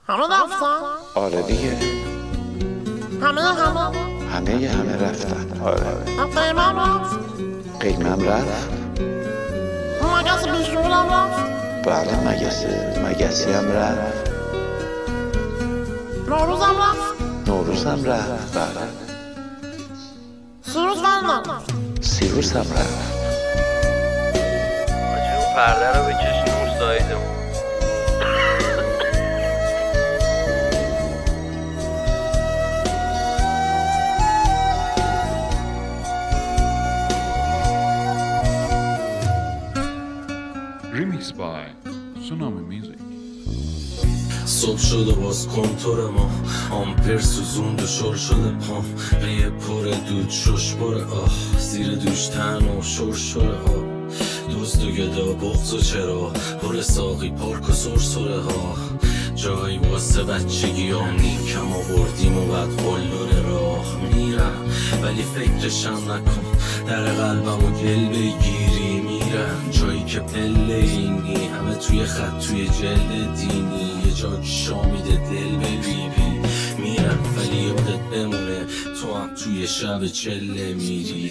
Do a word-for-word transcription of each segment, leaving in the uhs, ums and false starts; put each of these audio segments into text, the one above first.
همه رفتن؟ آره دیگه همه همه؟ همه همه رفتن. آره قیمم رفت؟ قیمم رفت؟ مگس بیشورم رفت؟ بله مگس مگسی هم رفت. نوروزم رفت؟ نوروزم رفت. بله سیروس فرنم سیروس هم رفت. آجه اون پرده رو بکش نور سایدمون. Remix by Tsunami Music. صبح شده باز کنتور ما آمپر سوزوند و شور شده پام ریه پر دود شش بره آه زیر دوش تن و شور شوره ها دوست و گدا بغض و چرا پر ساقی پارک و سرسره ها جایی واسه بچگی ها نیکم آوردیم و بعد قلدر راه میرم ولی فکرشم نکن در قلبم و گل بگیری میرم جایی که پله اینی همه توی خط توی جلد دینی یه جا که شامیده دل ببیبی میرم ولی یادت بمونه تو هم توی شب چله میری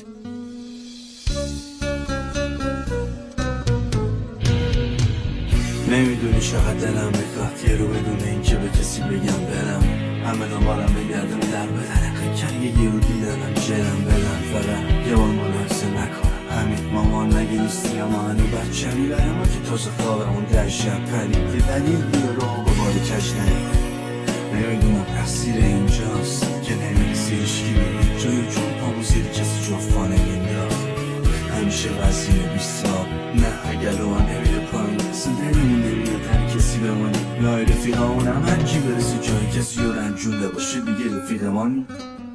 نمیدونی چقدر دلم میخواد یه رو بدون اینکه به کسی بگم برم همه دنبالم بگردم در بدنم خیلی یه رو دیدنم جرم بدن فقط یه بار ملاحظه نکنم همین مامان نگه نیستی اما هنو بچه میبرم که تازه خوابمون در شب پرید یه دلیل بیاره و با باری کش نگه نمیدونم تقصیر اینجاست که نمیرسی هیچکی بگید جای جون پامو زیر کسی جفا نمینداخت همیشه وزیر بیستاب نه اگر رو من نمیده پایین اصلا دلیمون نمیده تر کسی بمانی لای رفیقامونم هر کی برسی جای کسی رو رنجونده باشه دیگه رفیقمانی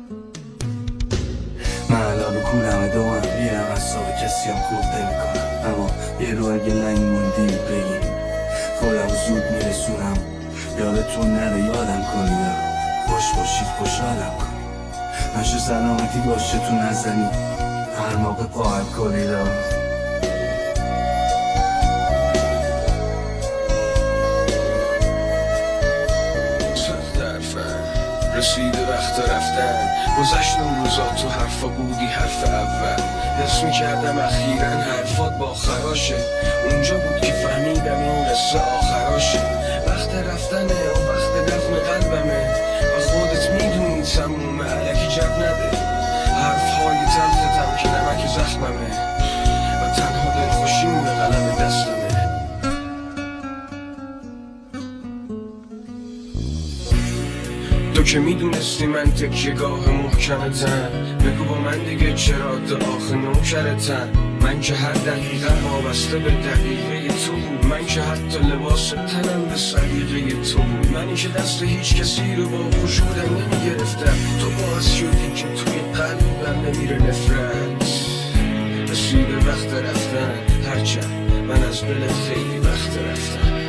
من الان رو کولمه دوام بیرم اصاب کسی هم خوب نمیکنم اما یه رو اگه لنگ موندی بگیم خودم زود میرسونم یادتون نره یادم کنید خوش باشید خوشحالم کنید نشه سلامتی باشه تو نزنی هر موقع پاهم کنید رسیده وقت رفتن گذشت اون روزا تو حرفا بودی حرف اول حس میکردم اخیراً حرفات با آخراشه اونجا بود که فهمیدم این قصه آخراشه وقت رفتنه و وقت دفن قلبمه و خودت میدونی تمومه علکی جب نده حرفهای تلختم که نمک زخممه و تنها دلخوشیم به قلم دستمه تو که میدونستی من تکیه‌گاه محکمتم بگو با من دیگه چرا تا آخه نوکرتم من که هر دقیقه وابسته به دقیقه تو بود من که حتی لباس تنم به سلیقه تو بود منی که دست هیچ کسی رو با وجودم نمیگرفتم تو باعث شدی که توی قلبم نمیره نفرت رسیده وقت رفتن هرچند من از دل خیلی وقت رفتم